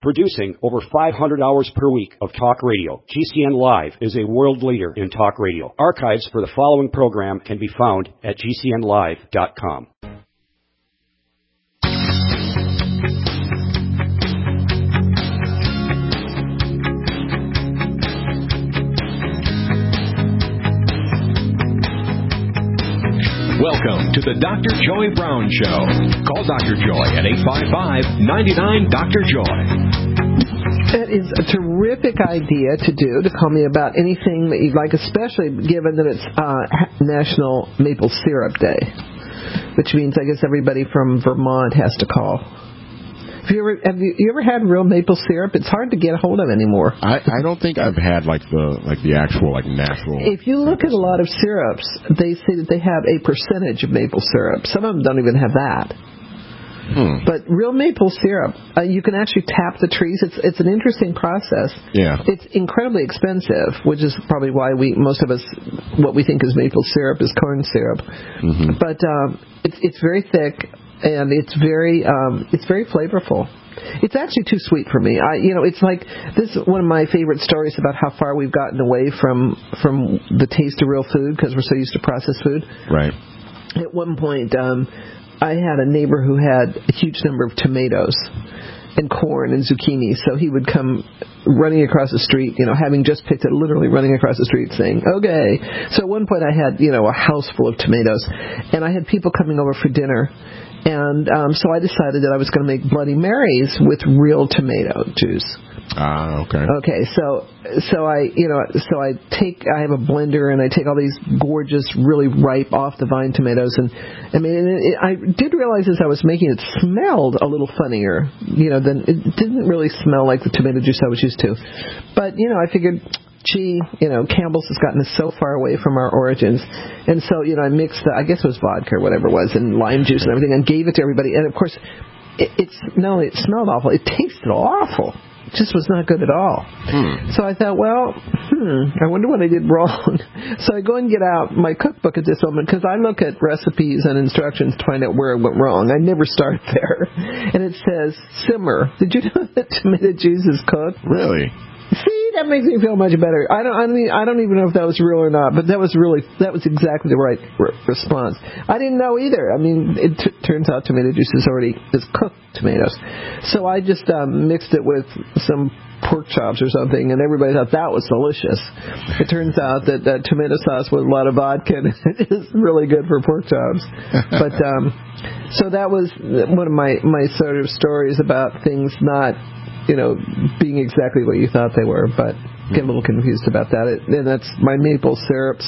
Producing over 500 hours per week of talk radio, GCN Live is a world leader in talk radio. Archives for the following program can be found at GCNlive.com. Welcome to the Dr. Joy Brown Show. Call Dr. Joy at 855-99-DR-JOY. That is a terrific idea to call me about anything that you'd like, especially given that it's National Maple Syrup Day, which means I guess everybody from Vermont has to call. Have you ever had real maple syrup? It's hard to get a hold of anymore. I don't think I've had the actual natural. If you look at a lot of syrups, they say that they have a percentage of maple syrup. Some of them don't even have that. But real maple syrup, you can actually tap the trees. It's an interesting process. Yeah. It's incredibly expensive, which is probably why most of us, what we think is maple syrup is corn syrup. Mm-hmm. But it's very thick. And it's very flavorful. It's actually too sweet for me. It's like this is one of my favorite stories about how far we've gotten away from the taste of real food because we're so used to processed food. Right. At one point, I had a neighbor who had a huge number of tomatoes and corn and zucchini, so he would come running across the street, having just picked it, literally running across the street saying, okay. So at one point I had, a house full of tomatoes, and I had people coming over for dinner. And so I decided that I was going to make Bloody Marys with real tomato juice. Okay. Okay, so I have a blender and I take all these gorgeous, really ripe, off the vine tomatoes, and I did realize as I was making it smelled a little funnier, than it didn't really smell like the tomato juice I was used to. But I figured, gee, Campbell's has gotten us so far away from our origins. And so, I mixed I guess it was vodka or whatever it was, and lime juice and everything, and gave it to everybody. And, of course, it smelled awful. It tasted awful. It just was not good at all. So I thought, I wonder what I did wrong. So I go and get out my cookbook at this moment, because I look at recipes and instructions to find out where I went wrong. I never start there. And it says, simmer. Did you know that tomato juice is cooked? Really? See, that makes me feel much better. I don't even know if that was real or not, but that was exactly the right response. I didn't know either. It turns out tomato juice is cooked tomatoes. So I just mixed it with some pork chops or something, and everybody thought that was delicious. It turns out that tomato sauce with a lot of vodka is really good for pork chops. But so that was one of my sort of stories about things not being exactly what you thought they were, but get a little confused about that. And that's my maple syrup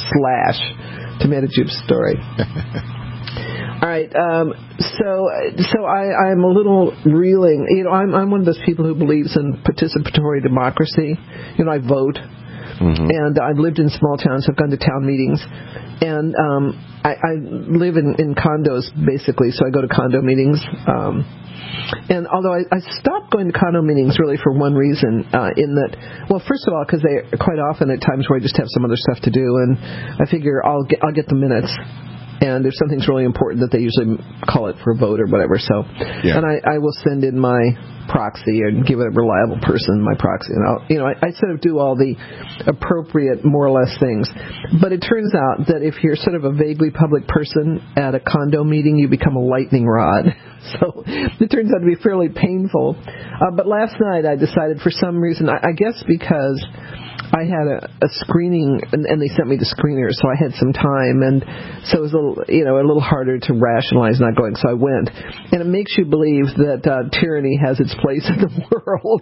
/ tomato juice story. All right, so I'm a little reeling. I'm one of those people who believes in participatory democracy. I vote, and I've lived in small towns. I've gone to town meetings, and I live in condos basically, so I go to condo meetings. And although I stopped going to condo meetings really for one reason, in that, well, first of all, because they quite often at times where I just have some other stuff to do, and I figure I'll get the minutes. And if something's really important, that they usually call it for a vote or whatever. So, yeah. And I will send in my proxy and give a reliable person my proxy, and I sort of do all the appropriate, more or less things. But it turns out that if you're sort of a vaguely public person at a condo meeting, you become a lightning rod. So it turns out to be fairly painful. But last night I decided, for some reason, I guess because I had a screening, and they sent me the screener, so I had some time, and so it was a little harder to rationalize not going, so I went. And it makes you believe that tyranny has its place in the world.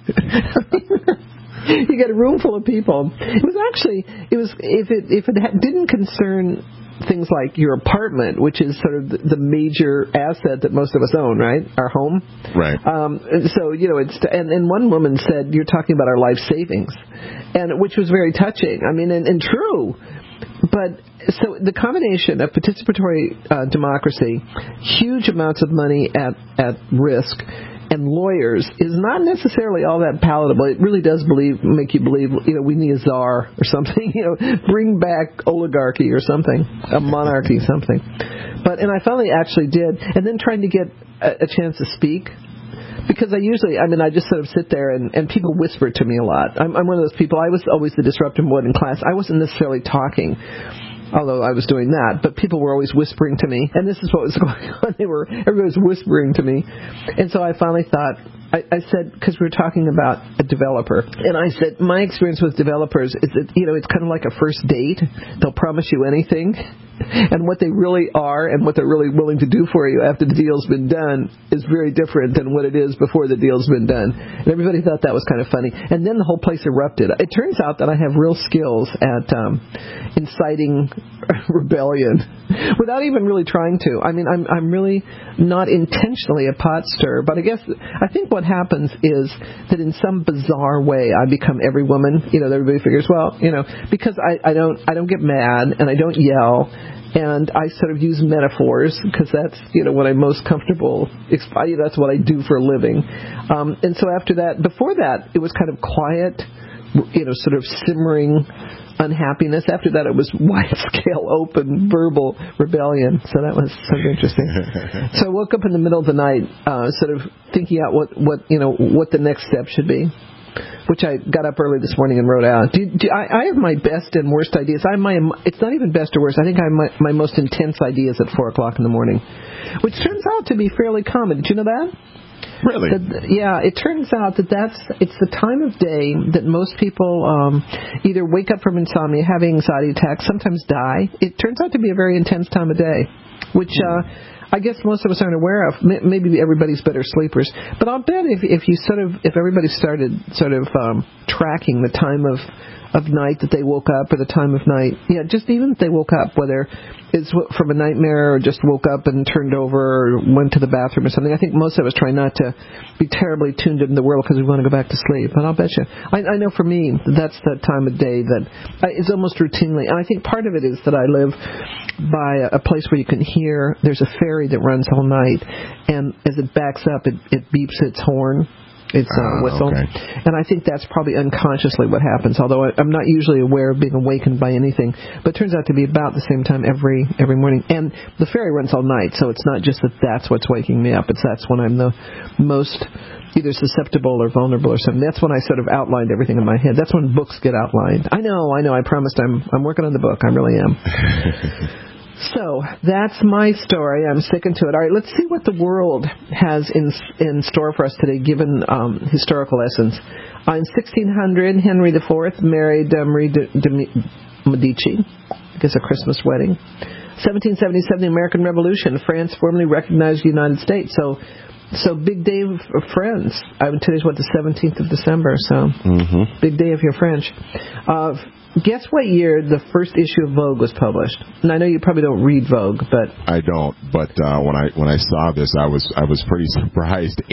You get a room full of people. It was if it didn't concern things like your apartment, which is sort of the major asset that most of us own, right? Our home. Right. So, and one woman said, you're talking about our life savings, and which was very touching. And true. But so the combination of participatory democracy, huge amounts of money at risk, and lawyers is not necessarily all that palatable. It really does make you believe, we need a czar or something, bring back oligarchy or something, a monarchy, something. And I finally actually did, and then trying to get a chance to speak. because I just sort of sit there and people whisper to me a lot. I'm one of those people. I was always the disruptive one in class. I wasn't necessarily talking, although I was doing that, but people were always whispering to me, and this is what was going on. Everybody was whispering to me, and so I finally thought, I said, because we were talking about a developer, and I said, my experience with developers is that, it's kind of like a first date. They'll promise you anything, and what they really are and what they're really willing to do for you after the deal's been done is very different than what it is before the deal's been done. And everybody thought that was kind of funny. And then the whole place erupted. It turns out that I have real skills at inciting rebellion without even really trying to. I mean, I'm really not intentionally a pot stirrer, but I think what happens is that in some bizarre way I become every woman. Everybody figures, well, because I don't get mad and I don't yell. And I sort of use metaphors because that's, what I'm most comfortable. That's what I do for a living. And so after that, before that, it was kind of quiet, sort of simmering unhappiness. After that, it was wide-scale, open, verbal rebellion. So that was sort of interesting. So I woke up in the middle of the night, sort of thinking out what the next step should be, which I got up early this morning and wrote out. I have my best and worst ideas. It's not even best or worst. I think I have my most intense ideas at 4 o'clock in the morning, which turns out to be fairly common. Did you know that? Really? It turns out it's the time of day that most people either wake up from insomnia, have anxiety attacks, sometimes die. It turns out to be a very intense time of day, which I guess most of us aren't aware of. Maybe everybody's better sleepers, but I'll bet if everybody started sort of tracking the time of night that they woke up, or the time of night, just even if they woke up, whether it's from a nightmare or just woke up and turned over or went to the bathroom or something. I think most of us try not to be terribly tuned into the world because we want to go back to sleep. But I'll bet you, I know for me, that's the time of day that it's almost routinely. And I think part of it is that I live by a place where you can hear, there's a ferry that runs all night, and as it backs up, it beeps its horn. It's a whistle. Okay. And I think that's probably unconsciously what happens, although I'm not usually aware of being awakened by anything. But it turns out to be about the same time every morning. And the ferry runs all night, so it's not just that's what's waking me up. That's when I'm the most either susceptible or vulnerable or something. That's when I sort of outlined everything in my head. That's when books get outlined. I know. I promised I'm working on the book. I really am. So that's my story. I'm sticking to it. All right, let's see what the world has in store for us today, given historical lessons. In 1600, Henry IV married Marie de Medici. I guess a Christmas wedding. 1777, the American Revolution. France formally recognized the United States. So big day of Friends. Today's the 17th of December. So big day of your French. Guess what year the first issue of Vogue was published? And I know you probably don't read Vogue, but I don't. But when I saw this, I was pretty surprised.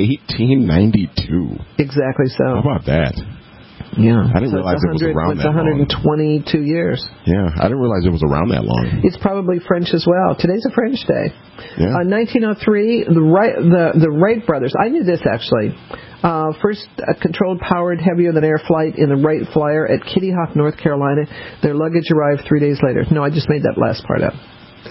1892. Exactly so. How about that? Yeah. I didn't realize it was around that long. It's 122 years. Yeah, I didn't realize it was around that long. It's probably French as well. Today's a French day. Yeah. 1903, the Wright brothers. I knew this actually. First controlled powered heavier than air flight in the Wright Flyer at Kitty Hawk, North Carolina. Their luggage arrived 3 days later. No, I just made that last part up.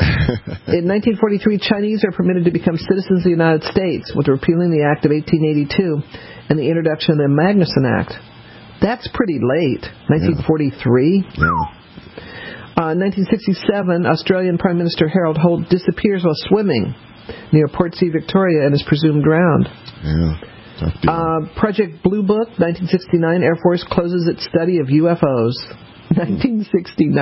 In 1943, Chinese are permitted to become citizens of the United States with repealing the Act of 1882 and the introduction of the Magnuson Act. That's pretty late. 1943. Yeah. 1967, Australian Prime Minister Harold Holt disappears while swimming near Port St. Victoria and is presumed drowned. Yeah. Project Blue Book, 1969, Air Force closes its study of UFOs. 1969?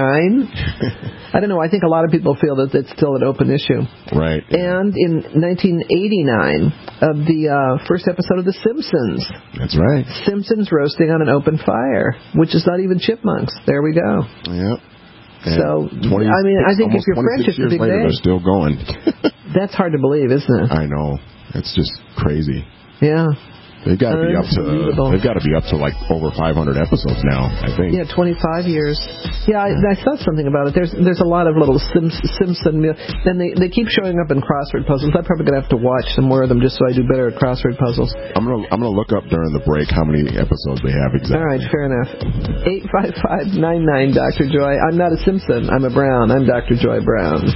I don't know. I think a lot of people feel that it's still an open issue. Right. And in 1989, the first episode of The Simpsons. That's right. Simpsons roasting on an open fire, which is not even chipmunks. There we go. Yep. And so, I think if you're French, it's a big later, day. They're still going. That's hard to believe, isn't it? I know. It's just crazy. Yeah. They've got to be up to like over 500 episodes now, I think. Yeah, 25 years. Yeah, I saw something about it. There's a lot of little Simpson, and they keep showing up in crossword puzzles. I'm probably gonna have to watch some more of them just so I do better at crossword puzzles. I'm gonna look up during the break how many episodes they have exactly. All right, fair enough. 855-99 Dr. Joy. I'm not a Simpson. I'm a Brown. I'm Dr. Joy Brown.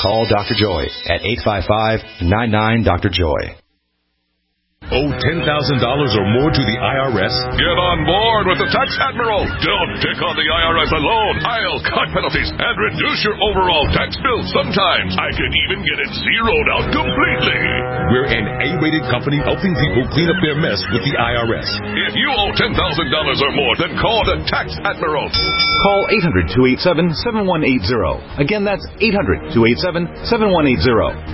Call Dr. Joy at 855-99-DR-JOY. Owe $10,000 or more to the IRS? Get on board with the Tax Admiral. Don't pick on the IRS alone. I'll cut penalties and reduce your overall tax bill. Sometimes I can even get it zeroed out completely. We're an A-rated company helping people clean up their mess with the IRS. If you owe $10,000 or more, then call the Tax Admiral. Call 800-287-7180. Again, that's 800-287-7180.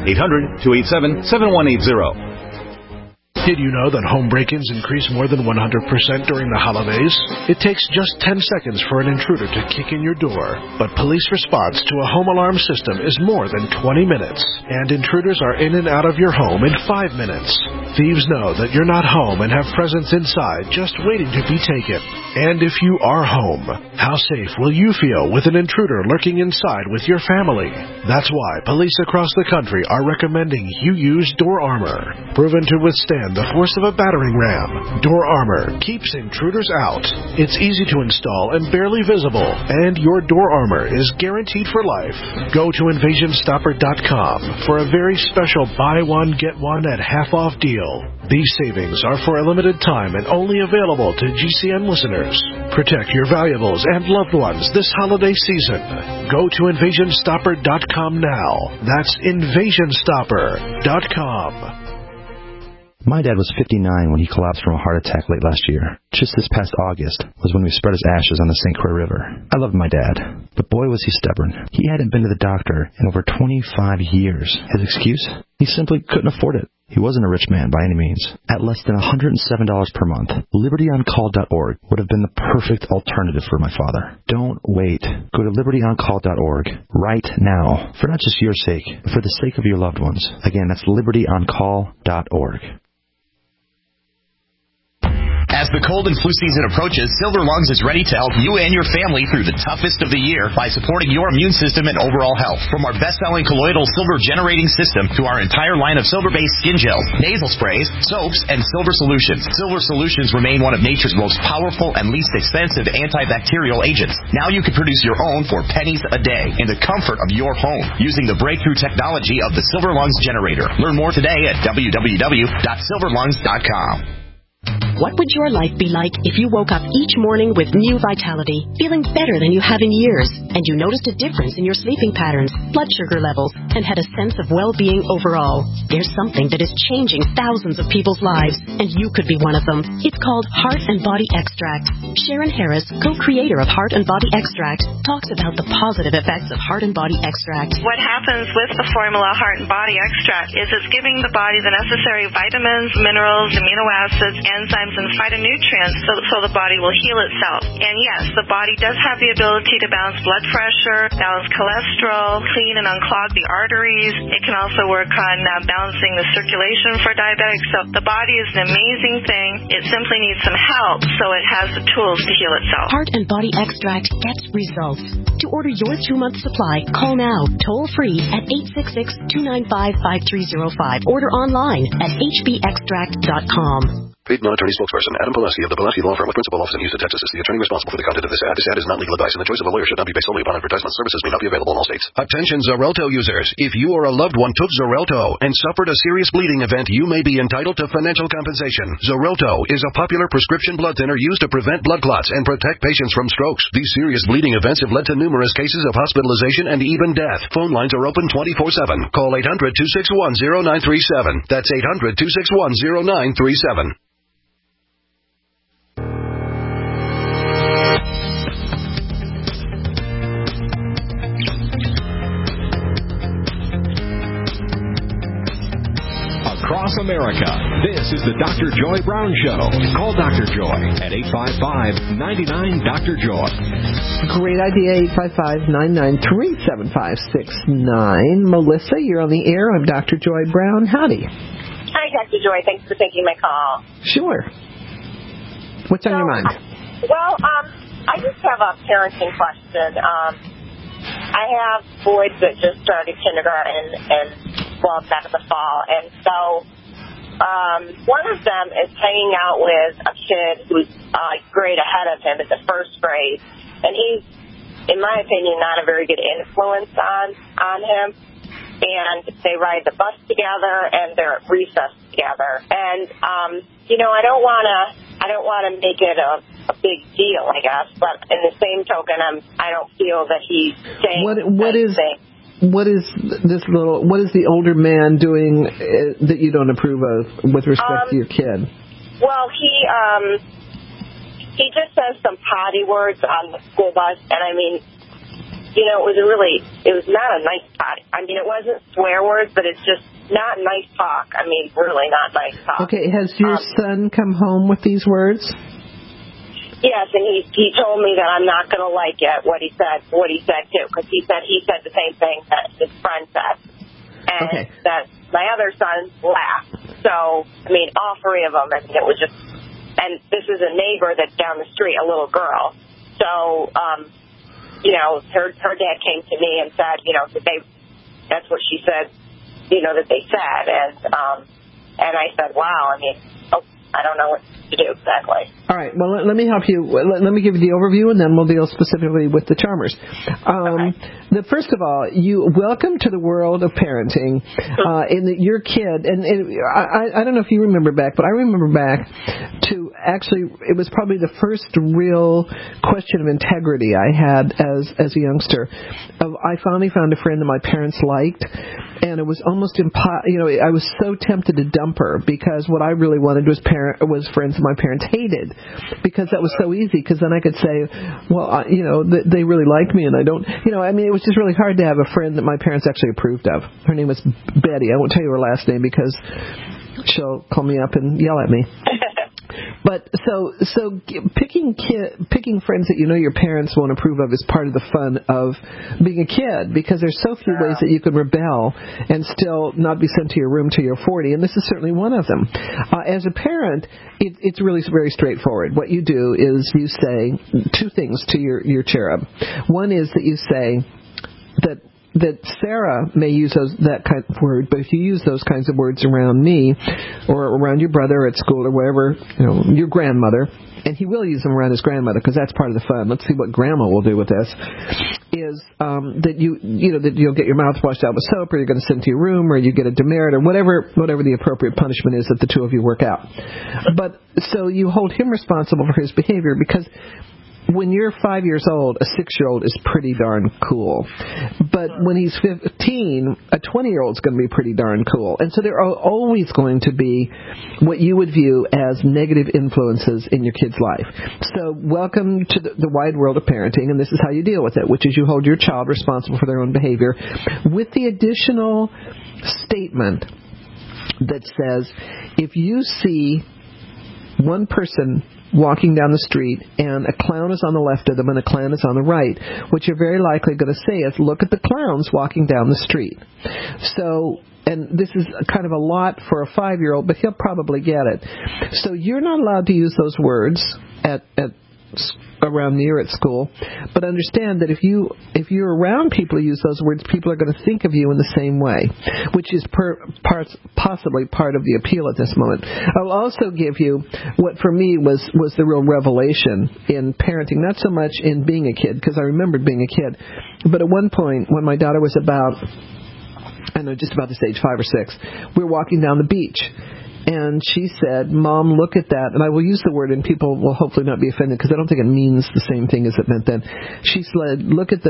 800-287-7180. Did you know that home break-ins increase more than 100% during the holidays? It takes just 10 seconds for an intruder to kick in your door, but police response to a home alarm system is more than 20 minutes, and intruders are in and out of your home in 5 minutes. Thieves know that you're not home and have presents inside just waiting to be taken. And if you are home, how safe will you feel with an intruder lurking inside with your family? That's why police across the country are recommending you use Door Armor, proven to withstand the force of a battering ram. Door Armor keeps intruders out. It's easy to install and barely visible, and your Door Armor is guaranteed for life. Go to InvasionStopper.com for a very special buy one, get one at half-off deal. These savings are for a limited time and only available to GCN listeners. Protect your valuables and loved ones this holiday season. Go to InvasionStopper.com now. That's InvasionStopper.com. My dad was 59 when he collapsed from a heart attack late last year. Just this past August was when we spread his ashes on the St. Croix River. I loved my dad, but boy was he stubborn. He hadn't been to the doctor in over 25 years. His excuse? He simply couldn't afford it. He wasn't a rich man by any means. At less than $107 per month, LibertyOnCall.org would have been the perfect alternative for my father. Don't wait. Go to LibertyOnCall.org right now, for not just your sake, but for the sake of your loved ones. Again, that's LibertyOnCall.org. As the cold and flu season approaches, Silver Lungs is ready to help you and your family through the toughest of the year by supporting your immune system and overall health. From our best-selling colloidal silver generating system to our entire line of silver-based skin gels, nasal sprays, soaps, and silver solutions. Silver solutions remain one of nature's most powerful and least expensive antibacterial agents. Now you can produce your own for pennies a day in the comfort of your home using the breakthrough technology of the Silver Lungs generator. Learn more today at www.silverlungs.com. What would your life be like if you woke up each morning with new vitality, feeling better than you have in years, and you noticed a difference in your sleeping patterns, blood sugar levels, and had a sense of well-being overall? There's something that is changing thousands of people's lives, and you could be one of them. It's called Heart and Body Extract. Sharon Harris, co-creator of Heart and Body Extract, talks about the positive effects of Heart and Body Extract. What happens with the formula Heart and Body Extract is it's giving the body the necessary vitamins, minerals, amino acids, enzymes, and phytonutrients so the body will heal itself. And yes, the body does have the ability to balance blood pressure, balance cholesterol, clean and unclog the arteries. It can also work on balancing the circulation for diabetics. So the body is an amazing thing. It simply needs some help so it has the tools to heal itself. Heart and Body Extract gets results. To order your 2-month supply, call now, toll free at 866-295-5305. Order online at hbextract.com. Paid non-attorney spokesperson Adam Pulaski of the Pulaski Law Firm with principal office in Houston, Texas is the attorney responsible for the content of this ad. This ad is not legal advice, and the choice of a lawyer should not be based solely upon advertisement. Services may not be available in all states. Attention Xarelto users. If you or a loved one took Xarelto and suffered a serious bleeding event, you may be entitled to financial compensation. Xarelto is a popular prescription blood thinner used to prevent blood clots and protect patients from strokes. These serious bleeding events have led to numerous cases of hospitalization and even death. Phone lines are open 24/7. Call 800-261-0937. That's 800-261-0937. Across America, this is the Dr. Joy Brown Show. Call Dr. Joy at 855-99-DR-JOY. Great idea, 855-993-7569. Melissa, you're on the air. I'm Dr. Joy Brown. Howdy. Hi, Dr. Joy. Thanks for taking my call. Sure. What's on your mind? I just have a parenting question. I have boys that just started kindergarten and back in the fall, and so one of them is hanging out with a kid who's a grade ahead of him in the first grade, and he's, in my opinion, not a very good influence on him. and they ride the bus together, and they're at recess together. And I don't want to make it a big deal, I guess. But in the same token, I don't feel that he's saying what is the older man doing that you don't approve of with respect to your kid? Well, he just says some potty words on the school bus, and I mean, it was not a nice potty. I mean, it wasn't swear words, but it's just not nice talk. I mean, really not nice talk. Okay, has your son come home with these words? Yes, and he told me that I'm not going to like it, what he said too, because he said the same thing that his friend said. And that my other son laughed. So, I mean, all three of them, and it was just, and this is a neighbor that's down the street, a little girl. So, her dad came to me and said, that's what she said, that they said. And I said, wow, I mean, I don't know what to do exactly. All right. Well, let me help you. Let me give you the overview, and then we'll deal specifically with the charmers. First of all, you welcome to the world of parenting. In that your kid, and I don't know if you remember back, but I remember back to actually, it was probably the first real question of integrity I had as a youngster. I finally found a friend that my parents liked, and it was almost I was so tempted to dump her because what I really wanted was friends that my parents hated, because that was so easy, because then I could say, well, they really like me, and I don't, I mean, it was just really hard to have a friend that my parents actually approved of. Her name was Betty. I won't tell you her last name because she'll call me up and yell at me. But so picking friends that your parents won't approve of is part of the fun of being a kid, because there's so few ways that you can rebel and still not be sent to your room till you're 40, and this is certainly one of them. As a parent, it's really very straightforward. What you do is you say two things to your cherub. One is that you say that Sarah may use that kind of word, but if you use those kinds of words around me or around your brother at school or wherever, your grandmother, and he will use them around his grandmother because that's part of the fun. Let's see what grandma will do with this. Is that that you'll get your mouth washed out with soap, or you're going to send to your room, or you get a demerit, or whatever the appropriate punishment is that the two of you work out. But so you hold him responsible for his behavior, because when you're 5 years old, a 6-year-old is pretty darn cool. But when he's 15, a 20-year-old is going to be pretty darn cool. And so there are always going to be what you would view as negative influences in your kid's life. So welcome to the wide world of parenting, and this is how you deal with it, which is you hold your child responsible for their own behavior, with the additional statement that says, if you see one person walking down the street and a clown is on the left of them and a clown is on the right, what you're very likely going to say is, look at the clowns walking down the street. So, and this is kind of a lot for a 5-year-old, but he'll probably get it. So you're not allowed to use those words around me or at school, but understand that if you're around people who use those words, people are going to think of you in the same way, which is possibly part of the appeal at this moment. I'll also give you what for me was the real revelation in parenting, not so much in being a kid, because I remembered being a kid, but at one point when my daughter was just about this age, 5 or 6, we were walking down the beach. And she said, Mom, look at that. And I will use the word, and people will hopefully not be offended, because I don't think it means the same thing as it meant then. She said, look at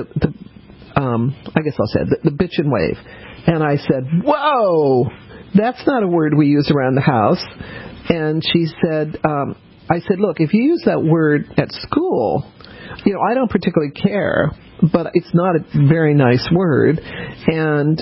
I guess I'll say it, the bitch and wave. And I said, whoa, that's not a word we use around the house. And she said, I said, look, if you use that word at school, I don't particularly care, but it's not a very nice word. And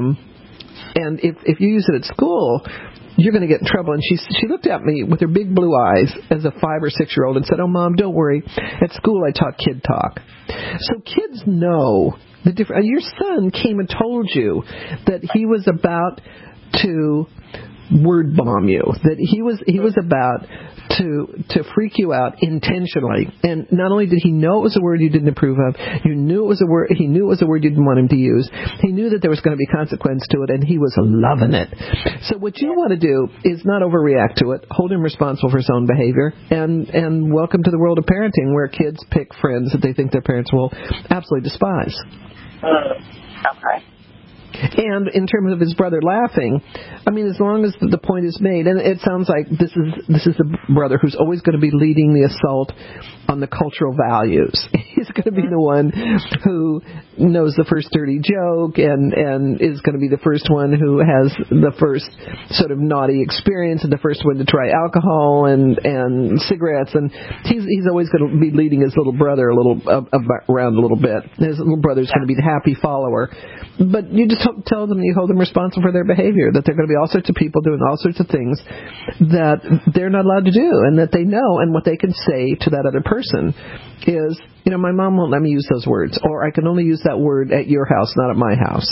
if you use it at school, you're going to get in trouble. And she looked at me with her big blue eyes as a 5 or 6-year-old and said, oh, Mom, don't worry. At school, I taught kid talk. So kids know the difference. Your son came and told you that he was about to word bomb you, that he was about to freak you out intentionally. And not only did he know it was a word you didn't approve of, he knew it was a word you didn't want him to use. He knew that there was going to be consequence to it, and he was loving it. So what you want to do is not overreact to it. Hold him responsible for his own behavior, and welcome to the world of parenting, where kids pick friends that they think their parents will absolutely despise. Okay. And in terms of his brother laughing, I mean, as long as the point is made, and it sounds like this is the brother who's always going to be leading the assault on the cultural values. He's going to be the one who knows the first dirty joke and is going to be the first one who has the first sort of naughty experience and the first one to try alcohol and cigarettes, and he's always going to be leading his little brother around a little bit. His little brother's going to be the happy follower. But you just tell them, you hold them responsible for their behavior, that there are going to be all sorts of people doing all sorts of things that they're not allowed to do, and that they know, and what they can say to that other person is, my mom won't let me use those words, or I can only use that word at your house, not at my house.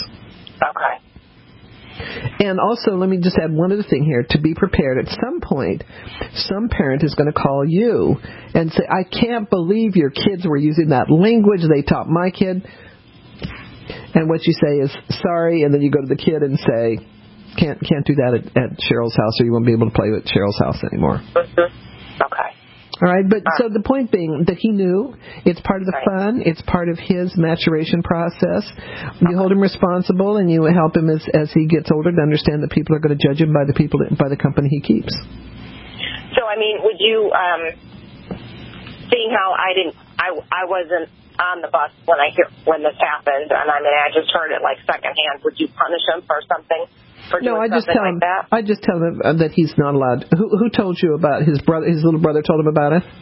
Okay. And also, let me just add one other thing here. To be prepared, at some point, some parent is going to call you and say, I can't believe your kids were using that language they taught my kid. And what you say is, sorry, and then you go to the kid and say, can't do that at Cheryl's house, or you won't be able to play at Cheryl's house anymore. Okay. All right, but so the point being that he knew it's part of the fun, it's part of his maturation process. You hold him responsible, and you help him as he gets older to understand that people are going to judge him by the company he keeps. So, I mean, would you, seeing how I wasn't on the bus when this happened, and I mean, I just heard it like secondhand, would you punish him for something? No, I just tell him. I just tell him that he's not allowed. Who told you about his brother? His little brother told him about it.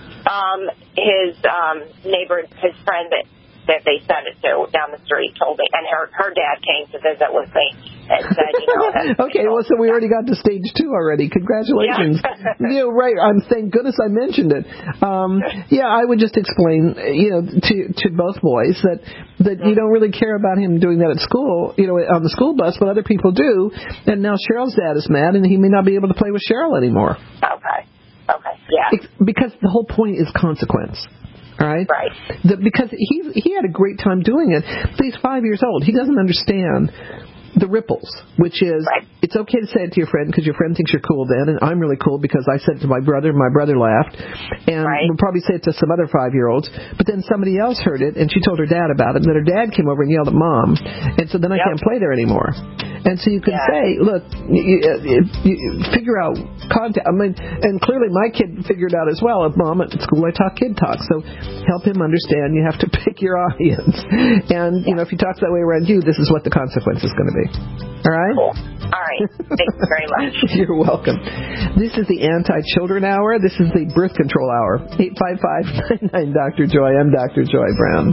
His neighbor, his friend that they sent it to down the street told me, and her dad came to visit with me and said, okay, well, so we already got to stage 2 already. Congratulations. Yeah. Right. Thank goodness I mentioned it. I would just explain, to both boys that you don't really care about him doing that at school, on the school bus, but other people do. And now Cheryl's dad is mad, and he may not be able to play with Cheryl anymore. Okay. Yeah. Because the whole point is consequence. All right? Right. Because he had a great time doing it. But he's 5 years old. He doesn't understand the ripples, which is it's okay to say it to your friend because your friend thinks you're cool then, and I'm really cool because I said it to my brother, and my brother laughed. And we'll probably say it to some other 5-year-olds. But then somebody else heard it, and she told her dad about it, and then her dad came over and yelled at Mom. And so then I can't play there anymore. And so you can say, look, you figure out content. I mean, and clearly my kid figured out as well. At Mom, at school I talk kid talk. So help him understand you have to pick your audience. And, if he talks that way around you, this is what the consequence is going to be. All right? Cool. All right. Thank you very much. You're welcome. This is the Anti-Children Hour. This is the Birth Control Hour. 855-99-Dr. Joy. I'm Dr. Joy Brown.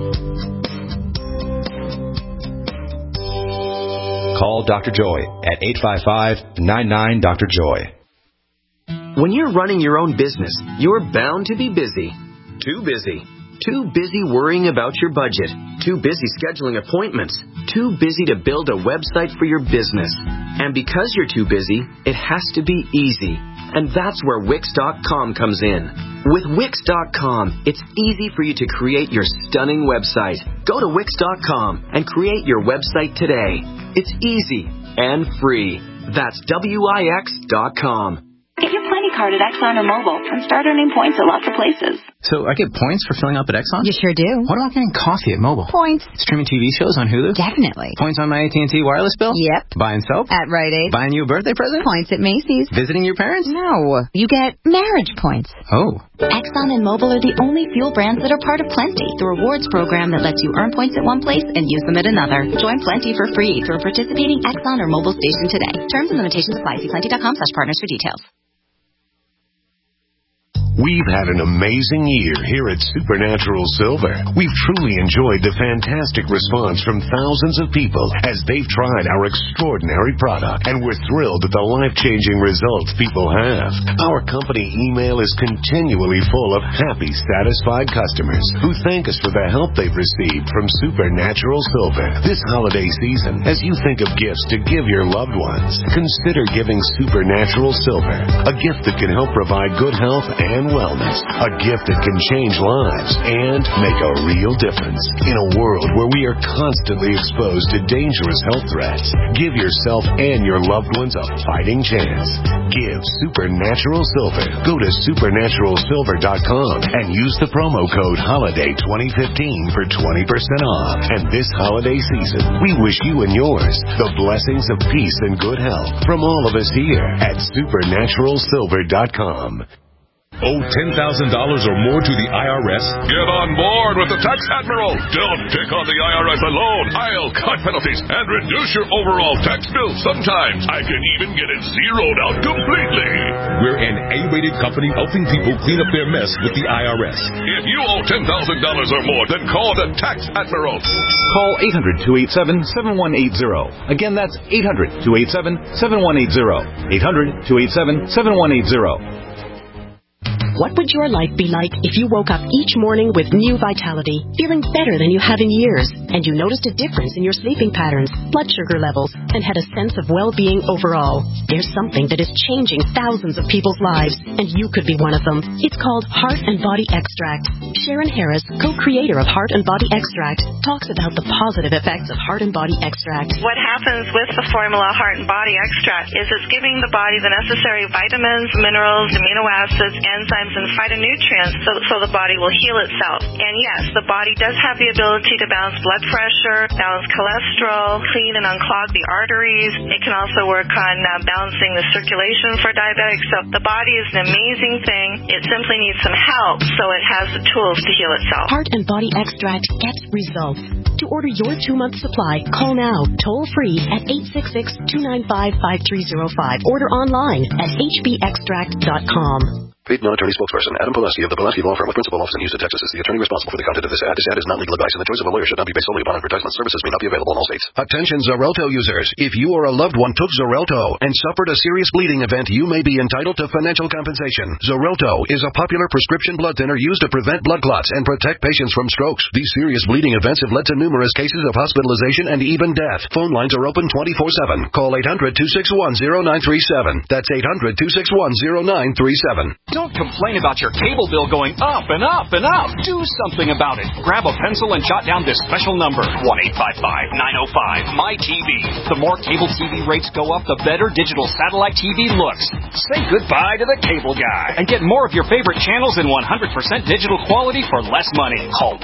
Call Dr. Joy at 855-99-Dr. Joy. When you're running your own business, you're bound to be busy. Too busy. Too busy worrying about your budget. Too busy scheduling appointments. Too busy to build a website for your business. And because you're too busy, it has to be easy. And that's where Wix.com comes in. With Wix.com, it's easy for you to create your stunning website. Go to Wix.com and create your website today. It's easy and free. That's Wix.com. Get your Plenty card at Exxon or Mobil and start earning points at lots of places. So I get points for filling up at Exxon? You sure do. What about getting coffee at Mobil? Points. Streaming TV shows on Hulu? Definitely. Points on my AT&T wireless bill? Yep. Buying soap? At Rite Aid. Buying you a birthday present? Points at Macy's. Visiting your parents? No. You get marriage points. Oh. Exxon and Mobil are the only fuel brands that are part of Plenty, the rewards program that lets you earn points at one place and use them at another. Join Plenty for free through a participating Exxon or Mobil station today. Terms and limitations apply. See plenty.com/partners for details. We've had an amazing year here at Supernatural Silver. We've truly enjoyed the fantastic response from thousands of people as they've tried our extraordinary product, and we're thrilled at the life-changing results people have. Our company email is continually full of happy, satisfied customers who thank us for the help they've received from Supernatural Silver. This holiday season, as you think of gifts to give your loved ones, consider giving Supernatural Silver, a gift that can help provide good health and and wellness, a gift that can change lives and make a real difference. In a world where we are constantly exposed to dangerous health threats, give yourself and your loved ones a fighting chance. Give Supernatural Silver. Go to supernaturalsilver.com and use the promo code HOLIDAY2015 for 20% off. And this holiday season, we wish you and yours the blessings of peace and good health from all of us here at supernaturalsilver.com. Owe $10,000 or more to the IRS? Get on board with the Tax Admiral. Don't take on the IRS alone. I'll cut penalties and reduce your overall tax bill. Sometimes I can even get it zeroed out completely. We're an A-rated company helping people clean up their mess with the IRS. If you owe $10,000 or more, then call the Tax Admiral. Call 800-287-7180. Again, that's 800-287-7180. 800-287-7180. What would your life be like if you woke up each morning with new vitality, feeling better than you have in years, and you noticed a difference in your sleeping patterns, blood sugar levels, and had a sense of well-being overall? There's something that is changing thousands of people's lives, and you could be one of them. It's called Heart and Body Extract. Sharon Harris, co-creator of Heart and Body Extract, talks about the positive effects of Heart and Body Extract. What happens with the formula Heart and Body Extract is it's giving the body the necessary vitamins, minerals, amino acids, enzymes, and phytonutrients so the body will heal itself. And yes, the body does have the ability to balance blood pressure, balance cholesterol, clean and unclog the arteries. It can also work on balancing the circulation for diabetics. So the body is an amazing thing. It simply needs some help so it has the tools to heal itself. Heart and Body Extract gets results. To order your 2-month supply, call now, toll-free at 866-295-5305. Order online at hbextract.com. Paid non-attorney spokesperson Adam Pulaski of the Pulaski Law Firm with principal office in Houston, Texas is the attorney responsible for the content of this ad. This ad is not legal advice, and the choice of a lawyer should not be based solely upon advertisement. Services may not be available in all states. Attention Xarelto users. If you or a loved one took Xarelto and suffered a serious bleeding event, you may be entitled to financial compensation. Xarelto is a popular prescription blood thinner used to prevent blood clots and protect patients from strokes. These serious bleeding events have led to numerous cases of hospitalization and even death. Phone lines are open 24/7. Call 800-261-0937. That's 800-261-0937. Don't complain about your cable bill going up and up and up. Do something about it. Grab a pencil and jot down this special number, 1-855-905-MY-TV. The more cable TV rates go up, the better digital satellite TV looks. Say goodbye to the cable guy and get more of your favorite channels in 100% digital quality for less money. Call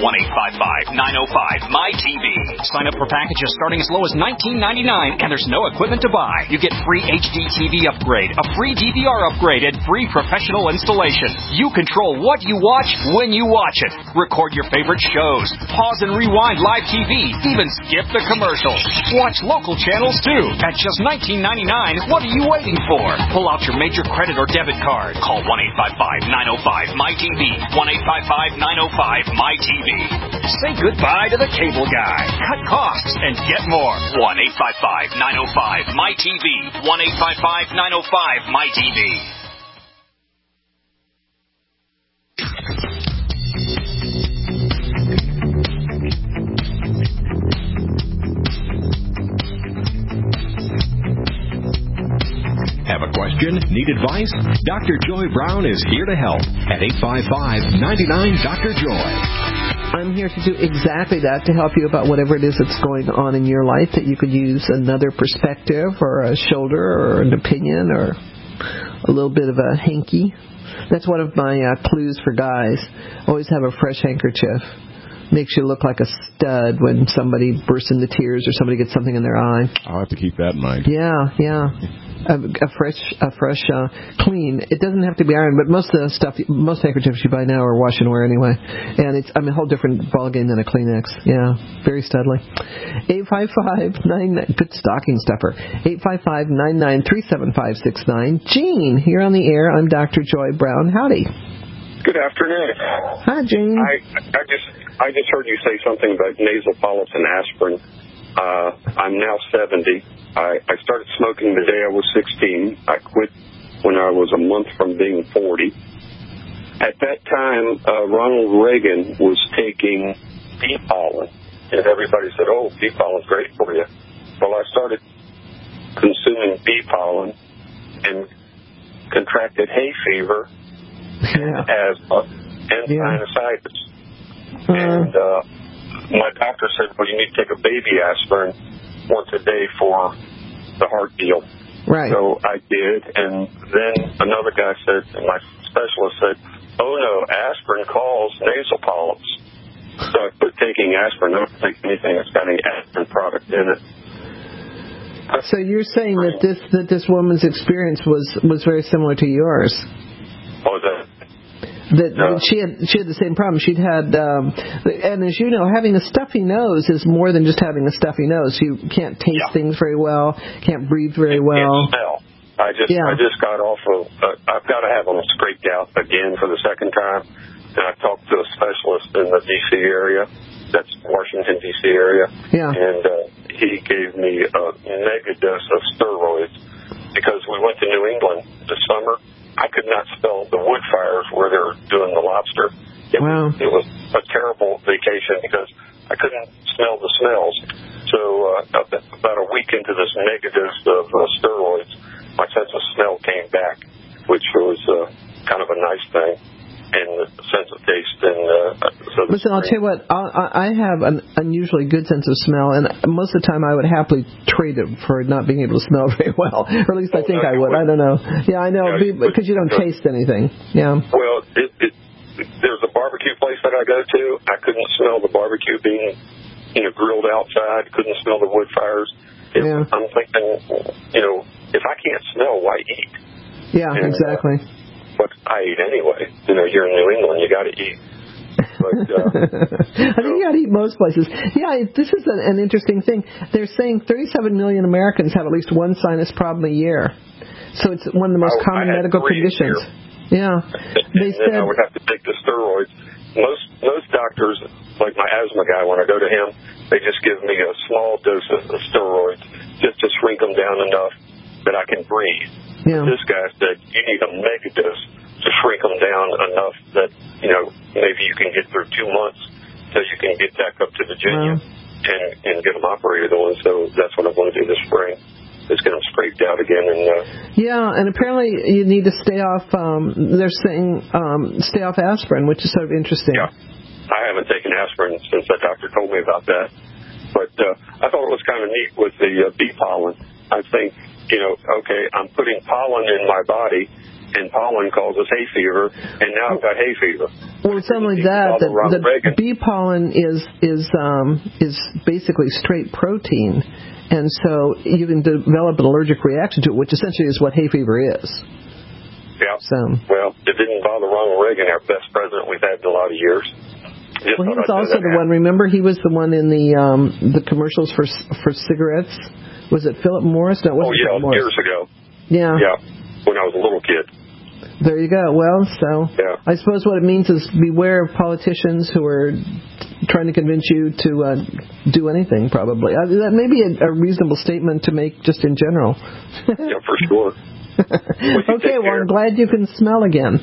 1-855-905-MY-TV. Sign up for packages starting as low as $19.99, and there's no equipment to buy. You get free HD TV upgrade, a free DVR upgrade, and free professional installation. You control what you watch when you watch it. Record your favorite shows. Pause and rewind live TV. Even skip the commercials. Watch local channels too. At just $19.99, what are you waiting for? Pull out your major credit or debit card. Call 1-855-905-MY-TV. 1-855-905-MY-TV. Say goodbye to the cable guy. Cut costs and get more. 1-855-905-MY-TV. 1-855-905-MY-TV. Have a question? Need advice? Dr. Joy Brown is here to help at 855-99-DR-JOY. I'm here to do exactly that, to help you about whatever it is that's going on in your life, that you could use another perspective or a shoulder or an opinion or a little bit of a hanky. That's one of my clues for guys. Always have a fresh handkerchief. Makes you look like a stud when somebody bursts into tears or somebody gets something in their eye. I'll have to keep that in mind. Yeah. A fresh, clean. It doesn't have to be ironed, but most handkerchiefs you buy now are wash and wear anyway. And it's a whole different ballgame than a Kleenex. Yeah, very studly. 855-99, good stocking stuffer. 855-993-7569. Gene, here on the air. I'm Dr. Joy Brown. Howdy. Good afternoon. Hi, Gene. I just heard you say something about nasal polyps and aspirin. I'm now 70. I started smoking the day I was 16. I quit when I was a month from being 40. At that time, Ronald Reagan was taking bee pollen, and everybody said, "Oh, bee pollen's great for you." Well, I started consuming bee pollen and contracted hay fever and asthma and sinusitis. And my doctor said, well, you need to take a baby aspirin once a day for the heart deal. Right. So I did, and then another guy said, and my specialist said, oh no, aspirin causes nasal polyps. So I quit taking aspirin. I don't take anything that's got any aspirin product in it. So you're saying that this woman's experience was very similar to yours? Oh, that she had the same problem. She'd had, and as you know, having a stuffy nose is more than just having a stuffy nose. You can't taste things very well, can't breathe very well. Can't smell. I just got off of. I've got to have them scraped out again for the second time. And I talked to a specialist in the D.C. area. That's Washington D.C. area. Yeah. And he gave me a mega dose of steroids because we went to New England this summer. I could not smell the wood fires where they were doing the lobster. It was a terrible vacation because I couldn't smell the smells. So about a week into this mega dose of steroids, my sense of smell came back, which was kind of a nice thing, and the sense of taste. And listen, I'll tell you what, I have an unusually good sense of smell, and most of the time I would happily trade it for not being able to smell very well, or at least I think I would. I don't know. Yeah, I know, because you don't taste anything. Yeah. Well, there's a barbecue place that I go to. I couldn't smell the barbecue being, grilled outside. Couldn't smell the wood fires. I'm thinking, if I can't smell, why eat? Yeah, exactly. But I eat anyway. You're in New England, you got to eat. But, I think you got to eat most places. Yeah, this is an interesting thing. They're saying 37 million Americans have at least one sinus problem a year. So it's one of the most common medical conditions. Yeah. They said I would have to take the steroids. Most doctors, like my asthma guy, when I go to him, they just give me a small dose of steroids just to shrink them down enough that I can breathe. Yeah. This guy said you need a mega dose to shrink them down enough that, maybe you can get through 2 months until you can get back up to Virginia and get them operated on. So that's what I'm going to do this spring, is get them scraped out again. And apparently you need to stay off, they're saying stay off aspirin, which is sort of interesting. Yeah. I haven't taken aspirin since that doctor told me about that. But I thought it was kind of neat with the bee pollen. I think, I'm putting pollen in my body, and pollen causes hay fever, and now I've got hay fever. Well, it's not only that the bee pollen is basically straight protein, and so you can develop an allergic reaction to it, which essentially is what hay fever is. Yeah. So. Well, it didn't bother Ronald Reagan, our best president we've had in a lot of years. Well, he was also the one. Remember, he was the one in the commercials for cigarettes. Was it Philip Morris? No, it wasn't Philip Morris. Years ago. Yeah. Yeah, when I was a little kid. There you go. Well, I suppose what it means is beware of politicians who are trying to convince you to do anything, probably. That may be a reasonable statement to make just in general. Yeah, for sure. Okay, well, I'm glad you can smell again.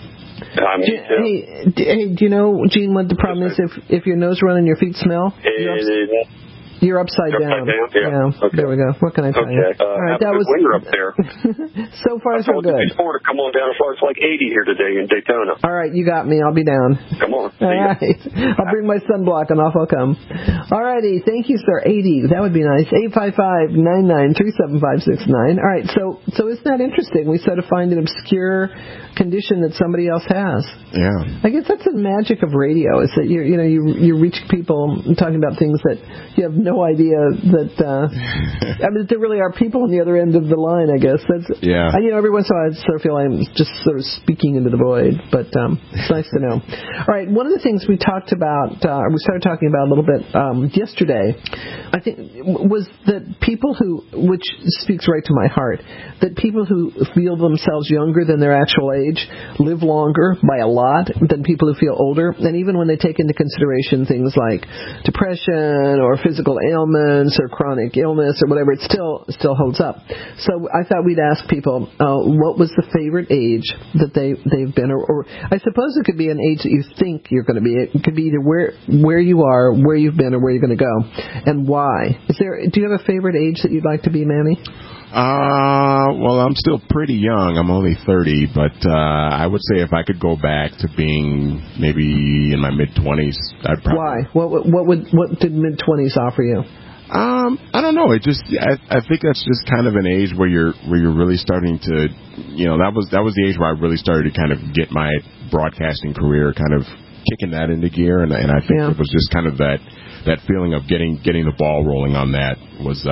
Hey, do you know, Gene, what the problem is if your nose run and your feet smell? You're upside down. Yeah. Okay. There we go. What can I tell you? All right, that was winter up there. So far, so good. Before to come on down as far as like 80 here today in Daytona. All right, you got me. I'll be down. Come on. All right. I'll bring my sunblock and off I'll come. All righty. Thank you, sir. 80. That would be nice. 855-993-7569. All right. So isn't that interesting? We sort of find an obscure condition that somebody else has. Yeah. I guess that's the magic of radio, is that you reach people talking about things that you have no idea that there really are people on the other end of the line, I guess. Every once in a while I sort of feel I'm just sort of speaking into the void, but it's nice to know. All right, one of the things we talked about, we started talking about a little bit yesterday, I think, was that people which speaks right to my heart, that people who feel themselves younger than their actual age live longer by a lot than people who feel older, and even when they take into consideration things like depression or physical ailments or chronic illness or whatever, it still holds up. So I thought we'd ask people what was the favorite age that they've been, or I suppose it could be an age that you think you're going to be. It could be either where you are, where you've been, or where you're going to go, and why. Do you have a favorite age that you'd like to be, Manny? Well, I'm still pretty young. I'm only 30, but I would say if I could go back to being maybe in my mid-20s, I'd probably. Why? What did mid-20s offer you? I don't know. It just I think that's just kind of an age where you're really starting to, that was the age where I really started to kind of get my broadcasting career kind of kicking that into gear, and I think it was just kind of that feeling of getting the ball rolling on that was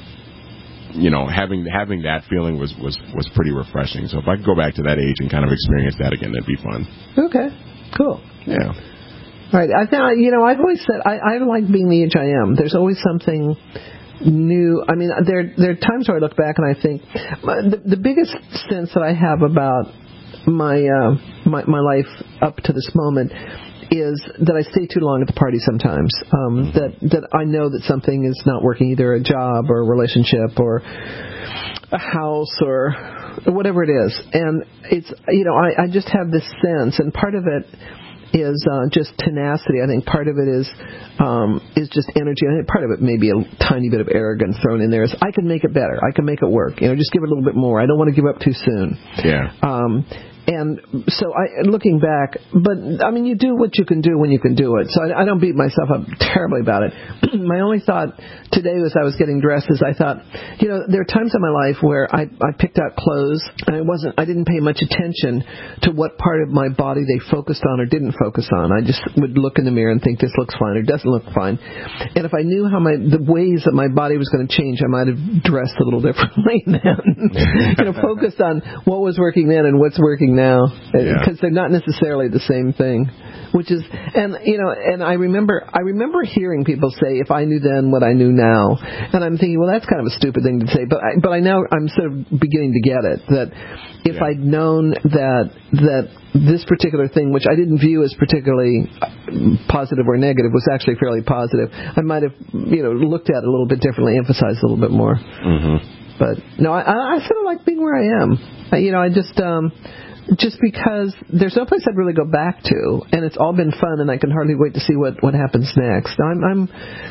having that feeling was pretty refreshing. So if I could go back to that age and kind of experience that again, that'd be fun. Okay, cool. Yeah. All right. I thought, I've always said I like being the age I am. There's always something new. I mean, there are times where I look back and I think the biggest sense that I have about my life up to this moment is that I stay too long at the party sometimes. That I know that something is not working, either a job or a relationship or a house or whatever it is. And it's, I just have this sense, and part of it is just tenacity. I think part of it is just energy. I think part of it may be a tiny bit of arrogance thrown in there. Is I can make it better. I can make it work. Just give it a little bit more. I don't want to give up too soon. Yeah. And so looking back, but I mean, you do what you can do when you can do it. So I don't beat myself up terribly about it. My only thought today as I was getting dressed is I thought, there are times in my life where I picked out clothes and I didn't pay much attention to what part of my body they focused on or didn't focus on. I just would look in the mirror and think this looks fine or doesn't look fine. And if I knew how the ways that my body was going to change, I might have dressed a little differently then. Focused on what was working then and what's working now, because they're not necessarily the same thing. Which is, and I remember hearing people say, "If I knew then what I knew now," and I'm thinking, well, that's kind of a stupid thing to say, but I now I'm sort of beginning to get it, that if I'd known that this particular thing, which I didn't view as particularly positive or negative, was actually fairly positive, I might have looked at it a little bit differently, emphasized a little bit more. Mm-hmm. But no, I sort of like being where I am. I just because there's no place I'd really go back to, and it's all been fun, and I can hardly wait to see what happens next. I'm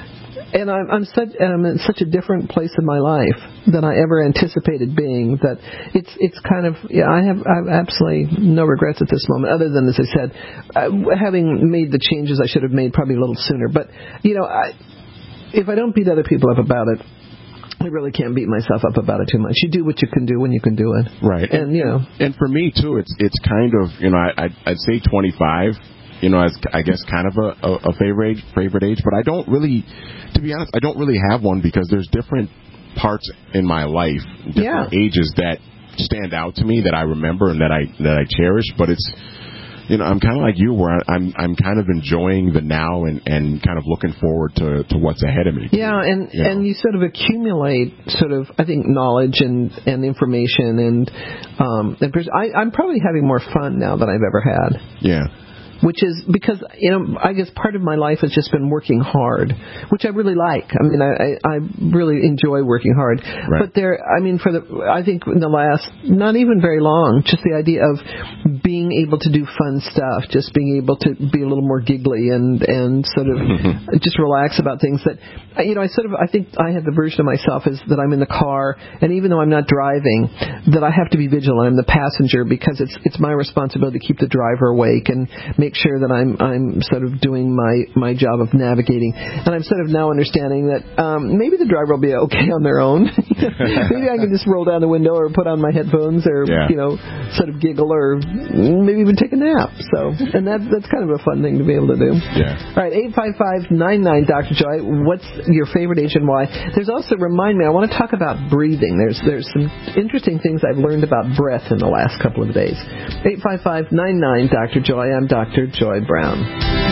in such a different place in my life than I ever anticipated being, that it's kind of, I have absolutely no regrets at this moment, other than, as I said, having made the changes I should have made probably a little sooner. But if I don't beat other people up about it, I really can't beat myself up about it too much. You do what you can do when you can do it. Right. And and for me too, it's kind of, I'd say 25, as I guess kind of a favorite age, but I don't really, to be honest, I don't really have one, because there's different parts in my life, different ages that stand out to me, that I remember and that I cherish, but it's, I'm kind of like you, where I'm kind of enjoying the now and kind of looking forward to what's ahead of me. Yeah, and you sort of accumulate I think knowledge and information and I'm probably having more fun now than I've ever had. Yeah. Which is because, I guess part of my life has just been working hard, which I really like. I mean, I really enjoy working hard. Right. But I think in the last, not even very long, just the idea of being able to do fun stuff, just being able to be a little more giggly and sort of just relax about things that, I think I have the version of myself is that I'm in the car, and even though I'm not driving, that I have to be vigilant. I'm the passenger, because it's my responsibility to keep the driver awake and make sure that I'm sort of doing my job of navigating. And I'm sort of now understanding that maybe the driver will be okay on their own. Maybe I can just roll down the window or put on my headphones or sort of giggle or maybe even take a nap. So, and that's kind of a fun thing to be able to do. Yeah. All right, 855-99 Dr. Joy. What's your favorite age and why? There's also, remind me, I want to talk about breathing. There's some interesting things I've learned about breath in the last couple of days. 855-99 Dr. Joy. I'm Dr. Joy Brown.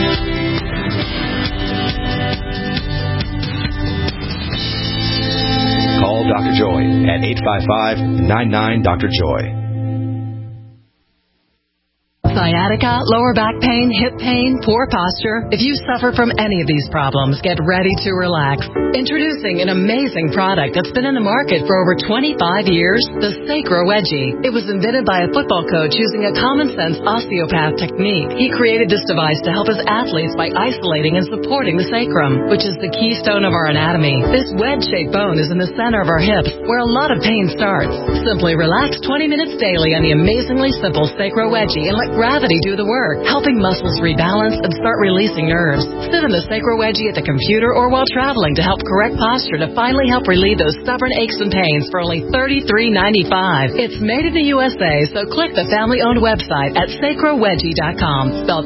Call Dr. Joy at 855-99-DR-JOY. Sciatica, lower back pain, hip pain, poor posture. If you suffer from any of these problems, get ready to relax. Introducing an amazing product that's been in the market for over 25 years, the Sacro Wedgie. It was invented by a football coach using a common-sense osteopath technique. He created this device to help his athletes by isolating and supporting the sacrum, which is the keystone of our anatomy. This wedge-shaped bone is in the center of our hips, where a lot of pain starts. Simply relax 20 minutes daily on the amazingly simple Sacro Wedgie and let gravity do the work, helping muscles rebalance and start releasing nerves. Sit in the Sacro Wedgie at the computer or while traveling to help correct posture to finally help relieve those stubborn aches and pains for only $33.95. It's made in the USA, so click the family-owned website at sacrowedgie.com, spelled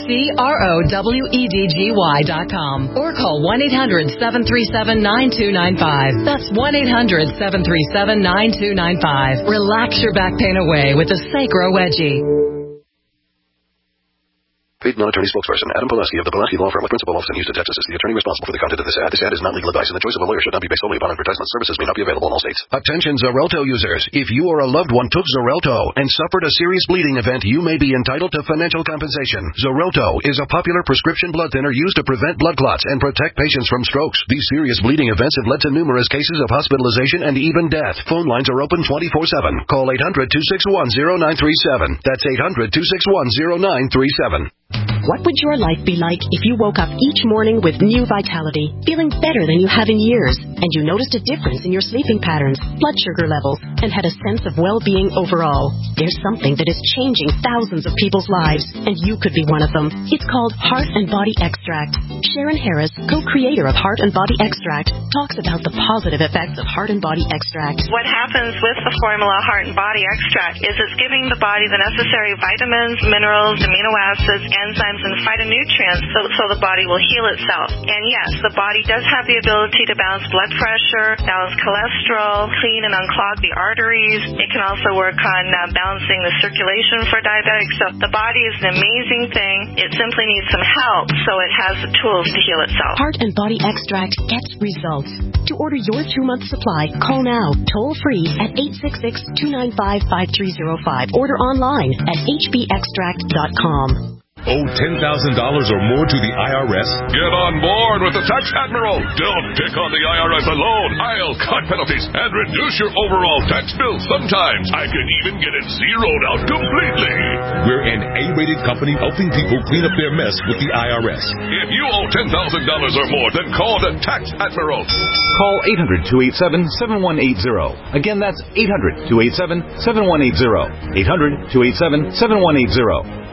SACROWEDGY.com, or call 1-800-737-9295. That's 1-800-737-9295. Relax your back pain away with the Sacro Wedgie. Paid non-attorney spokesperson Adam Pulaski of the Pulaski Law Firm with principal office in Houston, Texas, is the attorney responsible for the content of this ad. This ad is not legal advice, and the choice of a lawyer should not be based solely upon advertisement. Services may not be available in all states. Attention Xarelto users. If you or a loved one took Xarelto and suffered a serious bleeding event, you may be entitled to financial compensation. Xarelto is a popular prescription blood thinner used to prevent blood clots and protect patients from strokes. These serious bleeding events have led to numerous cases of hospitalization and even death. Phone lines are open 24/7. Call 800-261-0937. That's 800-261-0937. What would your life be like if you woke up each morning with new vitality, feeling better than you have in years, and you noticed a difference in your sleeping patterns, blood sugar levels, and had a sense of well-being overall? There's something that is changing thousands of people's lives, and you could be one of them. It's called Heart and Body Extract. Sharon Harris, co-creator of Heart and Body Extract, talks about the positive effects of Heart and Body Extract. What happens with the formula Heart and Body Extract is it's giving the body the necessary vitamins, minerals, amino acids, enzymes, and phytonutrients so the body will heal itself. And yes, the body does have the ability to balance blood pressure, balance cholesterol, clean and unclog the arteries. It can also work on balancing the circulation for diabetics. So the body is an amazing thing. It simply needs some help, so it has the tools to heal itself. Heart and Body Extract gets results. To order your 2-month supply, call now, toll-free at 866-295-5305. Order online at hbextract.com. Owe $10,000 or more to the IRS? Get on board with the Tax Admiral. Don't pick on the IRS alone. I'll cut penalties and reduce your overall tax bill. Sometimes I can even get it zeroed out completely. We're an A-rated company helping people clean up their mess with the IRS. If you owe $10,000 or more, then call the Tax Admiral. Call 800-287-7180. Again, that's 800-287-7180. 800-287-7180.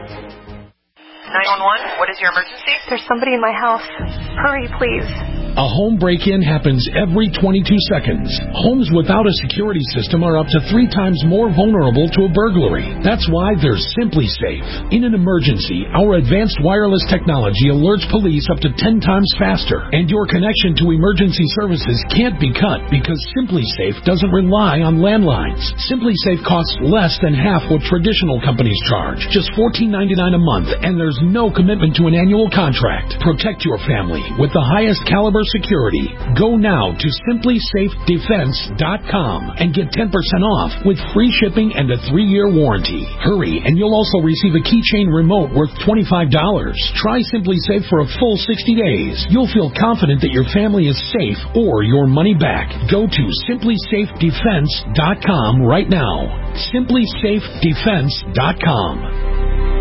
911, what is your emergency? There's somebody in my house. Hurry, please. A home break-in happens every 22 seconds. Homes without a security system are up to 3 times more vulnerable to a burglary. That's why there's Simply Safe. In an emergency, our advanced wireless technology alerts police up to 10 times faster, and your connection to emergency services can't be cut because Simply Safe doesn't rely on landlines. Simply Safe costs less than half what traditional companies charge, just $14.99 a month, and there's no commitment to an annual contract. Protect your family with the highest caliber security. Go now to simplysafedefense.com and get 10% off with free shipping and a 3-year warranty. Hurry, and you'll also receive a keychain remote worth $25. Try Simply Safe for a full 60 days. You'll feel confident that your family is safe or your money back. Go to simplysafedefense.com right now. simplysafedefense.com.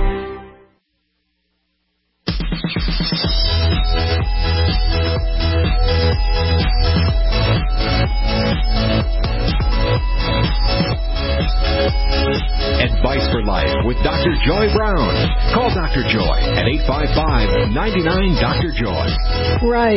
Advice for Life with Dr. Joy Brown. Call Dr. Joy at 855-99-DR-JOY. Right,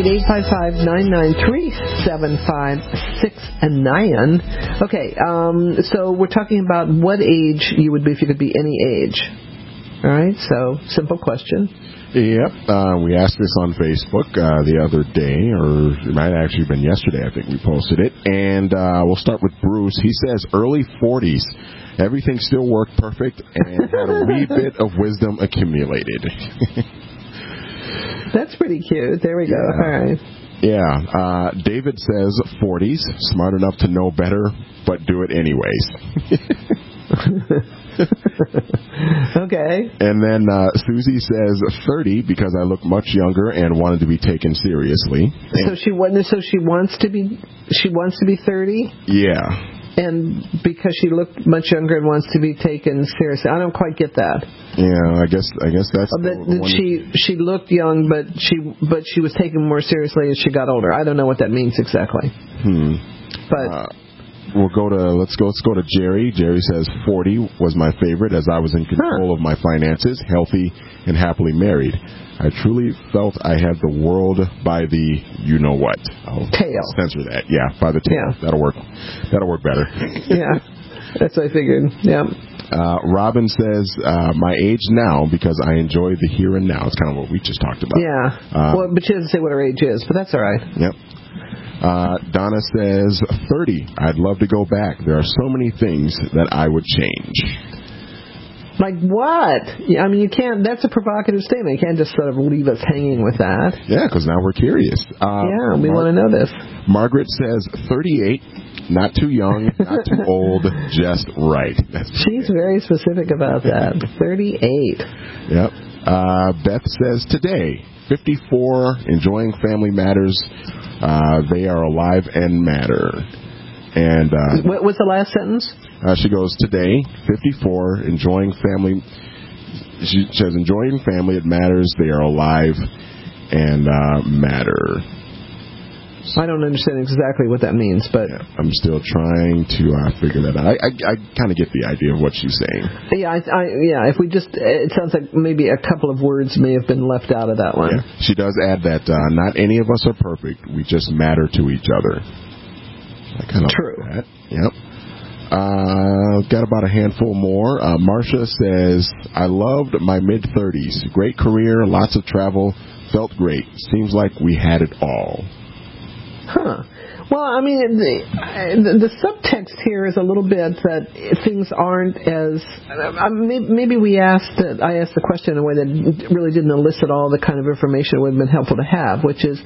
855-993-7569. Okay, so we're talking about what age you would be if you could be any age. All right, so simple question. Yep, we asked this on Facebook the other day, or it might have actually been yesterday, I think we posted it. And we'll start with Bruce. He says early 40s. Everything still worked perfect and had a wee bit of wisdom accumulated. That's pretty cute. There we go. Yeah. All right. Yeah. David says 40s, smart enough to know better, but do it anyways. Okay. And then Susie says 30 because I look much younger and wanted to be taken seriously. So she wants to be 30? Yeah. And because she looked much younger and wants to be taken seriously. I don't quite get that. Yeah, I guess that's she looked young, but she was taken more seriously as she got older. I don't know what that means exactly. But let's go to Jerry. Jerry says 40 was my favorite as I was in control of my finances, healthy and happily married. I truly felt I had the world by the you-know-what. Tail. Censor that. Yeah, by the tail. Yeah. That'll work better. Yeah, that's what I figured. Yeah. Robin says, my age now because I enjoy the here and now. It's kind of what we just talked about. Yeah. But she doesn't say what her age is, but that's all right. Yep. Donna says 30. I'd love to go back. There are so many things that I would change. Like what? I mean, you can't. That's a provocative statement. You can't just sort of leave us hanging with that. Yeah, because now we're curious. We want to know this. Margaret says 38. Not too young, not too old, just right. She's very specific about that. 38. Yep. Beth says today, 54, enjoying family matters. They are alive and matter. And what was the last sentence? She goes, today, 54, enjoying family. She says, enjoying family, it matters. They are alive and matter. I don't understand exactly what that means, but I'm still trying to figure that out. I kind of get the idea of what she's saying. Yeah, if we just, it sounds like maybe a couple of words may have been left out of that one. Yeah. She does add that not any of us are perfect. We just matter to each other. I kind of True. Like that. Yep. Got about a handful more. Marcia says, I loved my mid-30s. Great career, lots of travel, felt great. Seems like we had it all. Huh. Well, I mean, the subtext here is a little bit that things aren't as. Maybe I asked the question in a way that really didn't elicit all the kind of information that would have been helpful to have, which is,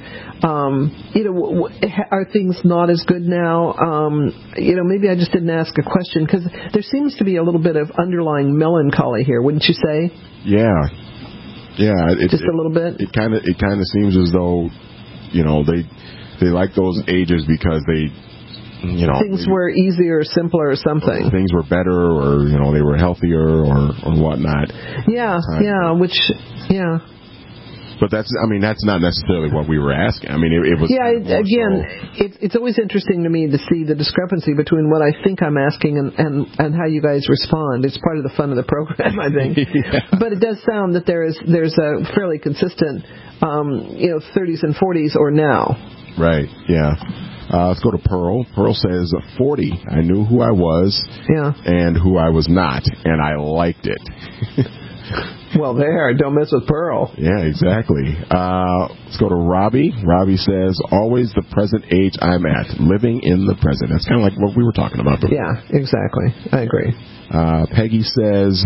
are things not as good now? Maybe I just didn't ask a question because there seems to be a little bit of underlying melancholy here, wouldn't you say? Yeah. Just a little bit. It kind of seems as though, they like those ages because things were easier, simpler, or something. Things were better, or they were healthier, or whatnot. Yeah. But that's not necessarily what we were asking. I mean, it was. Yeah, it's always interesting to me to see the discrepancy between what I think I'm asking and how you guys respond. It's part of the fun of the program, I think. Yeah. But it does sound that there's a fairly consistent, 30s and 40s or now. Right, yeah. Let's go to Pearl. Pearl says, 40. I knew who I was and who I was not, and I liked it. Well, don't mess with Pearl. Yeah, exactly. Let's go to Robbie. Robbie says, always the present age I'm at, living in the present. That's kind of like what we were talking about before. Yeah, exactly. I agree. Peggy says,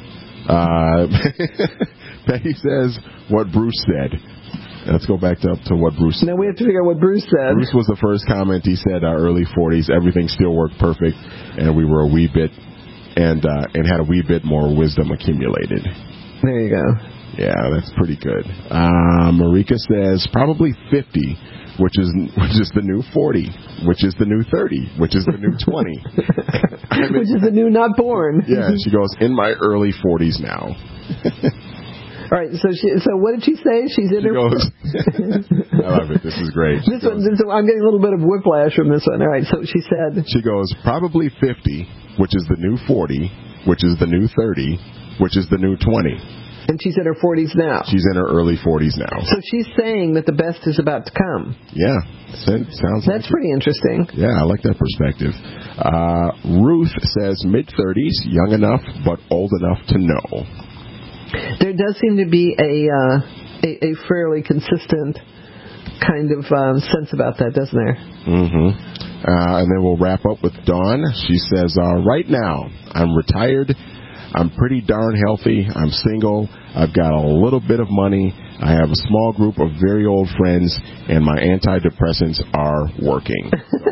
what Bruce said. Let's go back to what Bruce said. Now we have to figure out what Bruce said. Bruce was the first comment. He said early 40s, everything still worked perfect, and we were a wee bit, and had a wee bit more wisdom accumulated. There you go. Yeah, that's pretty good. Marika says probably 50, which is the new 40, which is the new 30, which is the new 20. Which is the new not born. Yeah, she goes, in my early 40s now. All right, so what did she say? She goes, I love it. This is great. I'm getting a little bit of whiplash from this one. All right, so she said. She goes, probably 50, which is the new 40, which is the new 30, which is the new 20. And she's in her 40s now. She's in her early 40s now. So she's saying that the best is about to come. Yeah, sounds. That's pretty interesting. Yeah, I like that perspective. Ruth says mid-30s, young enough but old enough to know. There does seem to be a fairly consistent kind of sense about that, doesn't there? Mm-hmm. And then we'll wrap up with Dawn. She says, right now, I'm retired. I'm pretty darn healthy. I'm single. I've got a little bit of money. I have a small group of very old friends, and my antidepressants are working.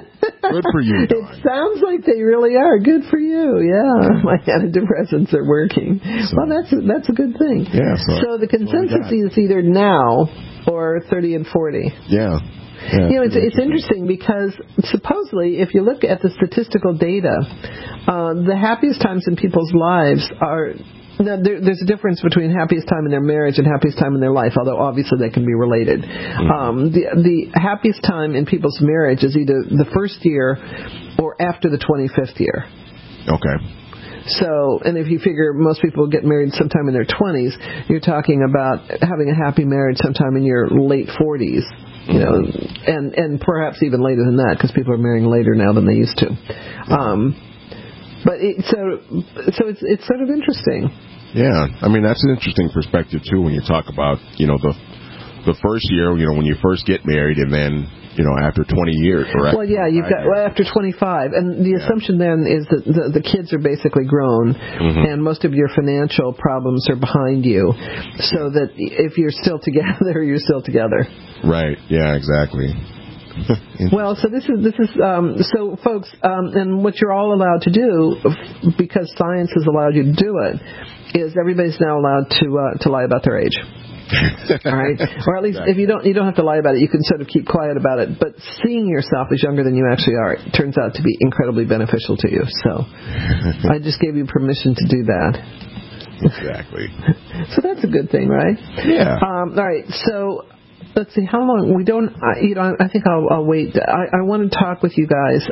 Good for you, It sounds like they really are. Good for you. Yeah, my antidepressants are working. Well, that's a good thing. Yeah. So the consensus is either now or 30 and 40. Yeah. It's interesting because supposedly, if you look at the statistical data, the happiest times in people's lives are. Now, there's a difference between happiest time in their marriage and happiest time in their life, although obviously they can be related. The happiest time in people's marriage is either the first year or after the 25th year. Okay. So, and if you figure most people get married sometime in their 20s, you're talking about having a happy marriage sometime in your late 40s. And perhaps even later than that, because people are marrying later now than they used to. But it's sort of interesting. Yeah, I mean that's an interesting perspective too when you talk about the first year, when you first get married, and then after 20 years. Well, yeah, you've got after 25, and the assumption then is that the kids are basically grown, and most of your financial problems are behind you, so that if you're still together, you're still together. Right. Yeah. Exactly. Well, so this is so folks, and what you're all allowed to do, because science has allowed you to do it, is everybody's now allowed to lie about their age. All right, or at least if you don't have to lie about it, you can sort of keep quiet about it. But seeing yourself as younger than you actually are, it turns out to be incredibly beneficial to you. So I just gave you permission to do that. Exactly. So that's a good thing, right? Yeah. All right. So. Let's see, how long? We don't, I think I'll wait. I want to talk with you guys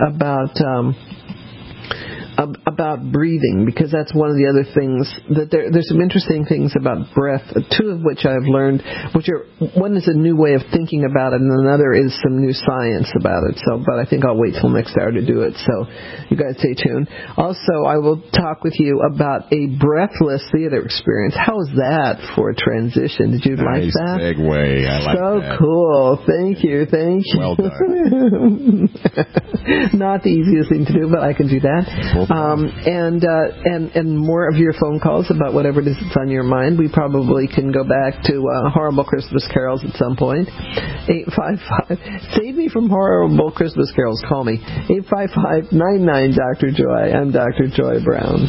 about breathing, because that's one of the other things that there's some interesting things about breath, two of which I've learned, one is a new way of thinking about it, and another is some new science about it. So, but I think I'll wait till next hour to do it. So you guys stay tuned. Also, I will talk with you about a breathless theater experience. How is that for a transition? Did you like that? Nice segue. I like so that. So cool. Thank you. Well done. Not the easiest thing to do, but I can do that. And more of your phone calls about whatever it is that's on your mind. We probably can go back to horrible Christmas carols at some point. 855. Save me from horrible Christmas carols. Call me. 855-99 Dr. Joy. I'm Dr. Joy Brown.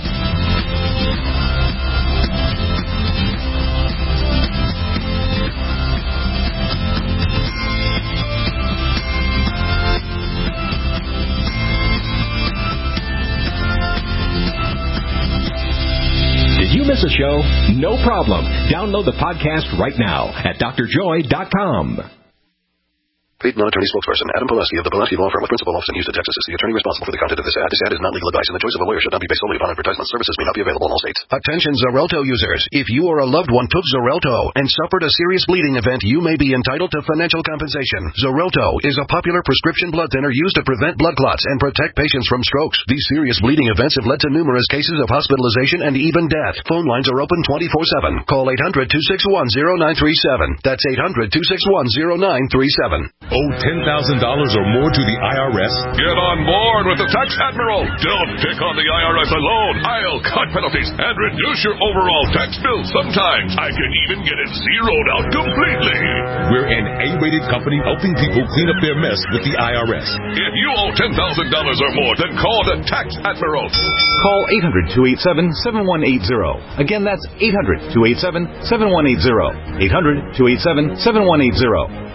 Miss a show? No problem. Download the podcast right now at drjoy.com. Paid non-attorney spokesperson Adam Pileski of the Pileski Law Firm with principal office in Houston, Texas is the attorney responsible for the content of this ad. This ad is not legal advice, and the choice of a lawyer should not be based solely upon advertisement. Services may not be available in all states. Attention Xarelto users. If you or a loved one took Xarelto and suffered a serious bleeding event, you may be entitled to financial compensation. Xarelto is a popular prescription blood thinner used to prevent blood clots and protect patients from strokes. These serious bleeding events have led to numerous cases of hospitalization and even death. Phone lines are open 24/7. Call 800-261-0937. That's 800-261-0937. Owe $10,000 or more to the IRS? Get on board with the Tax Admiral. Don't pick on the IRS alone. I'll cut penalties and reduce your overall tax bill. Sometimes I can even get it zeroed out completely. We're an A-rated company helping people clean up their mess with the IRS. If you owe $10,000 or more, then call the Tax Admiral. Call 800-287-7180. Again, that's 800-287-7180. 800-287-7180.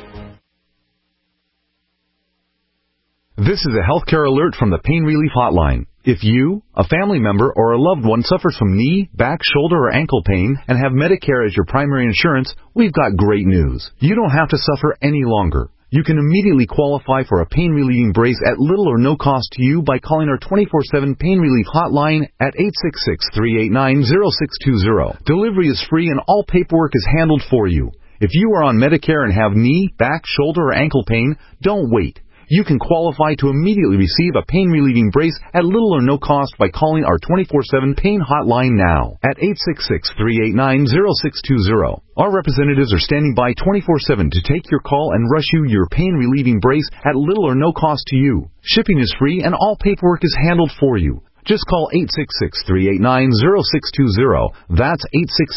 This is a healthcare alert from the Pain Relief Hotline. If you, a family member, or a loved one suffers from knee, back, shoulder, or ankle pain and have Medicare as your primary insurance, we've got great news. You don't have to suffer any longer. You can immediately qualify for a pain-relieving brace at little or no cost to you by calling our 24/7 Pain Relief Hotline at 866-389-0620. Delivery is free and all paperwork is handled for you. If you are on Medicare and have knee, back, shoulder, or ankle pain, don't wait. You can qualify to immediately receive a pain-relieving brace at little or no cost by calling our 24/7 Pain Hotline now at 866-389-0620. Our representatives are standing by 24/7 to take your call and rush you your pain-relieving brace at little or no cost to you. Shipping is free and all paperwork is handled for you. Just call 866-389-0620. That's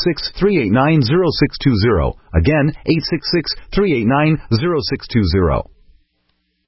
866-389-0620. Again, 866-389-0620.